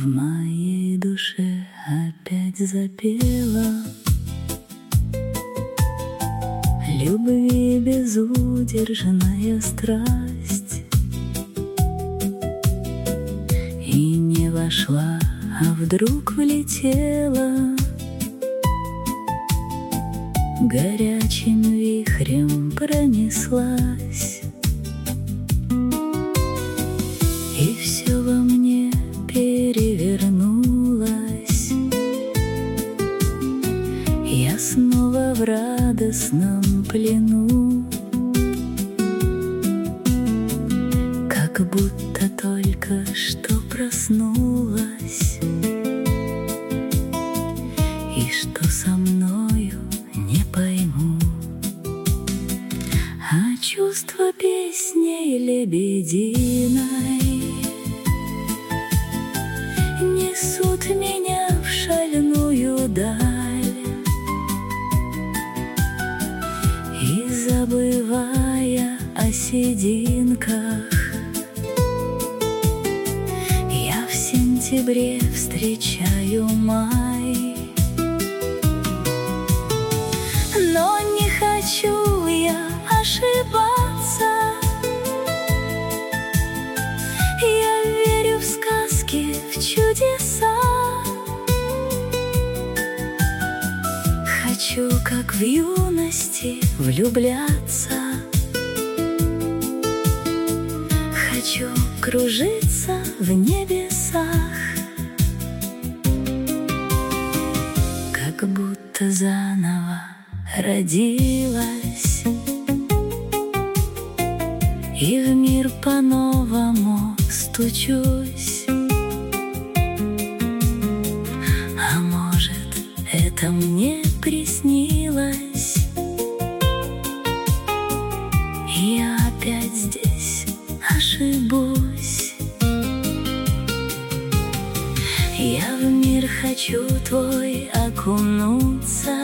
В моей душе опять запела любви безудержная страсть, и не вошла, а вдруг влетела, горячим вихрем пронеслась. И все во мне перевернулось. Я снова в радостном плену, как будто только что проснулась. И что со мною, не пойму, а чувство песней лебединой несут меня в шальную даль. И забывая о сединках, я в сентябре встречаю май. Но не хочу я ошибаться, я верю в сказки, в чудеса. Хочу, как в юности, влюбляться. Хочу кружиться в небесах, как будто заново родилась, и в мир по-новому стучусь. А может, это мне приснилось, и я опять здесь ошибусь. Я в мир хочу твой окунуться,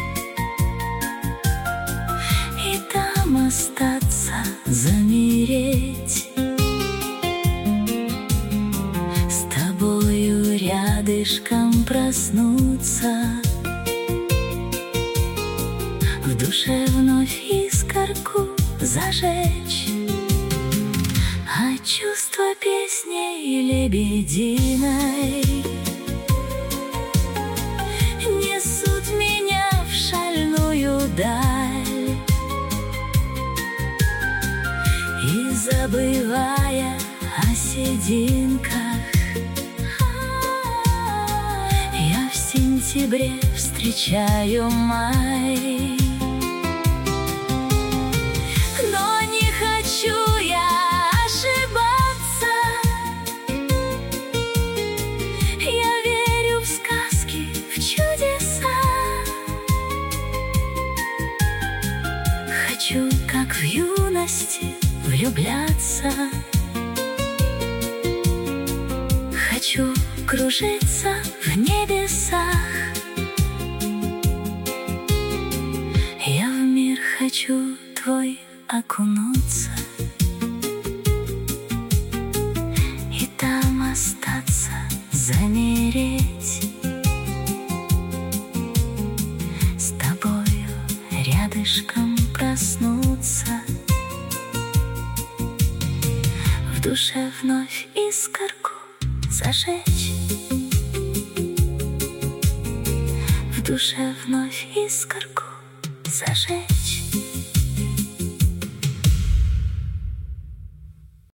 и там остаться, замереть, с тобою рядышком проснуться, в душе вновь искорку зажечь. А чувство песней лебединой несут меня в шальную даль. И забывая о сединках, я в сентябре встречаю май. Но не хочу я ошибаться, я верю в сказки, в чудеса. Хочу, как в юности, влюбляться. Хочу кружиться в небесах. Я в мир хочу твой окунуться, и там остаться, замереть, с тобою рядышком проснуться, в душе вновь искорку зажечь, в душе вновь искорку зажечь.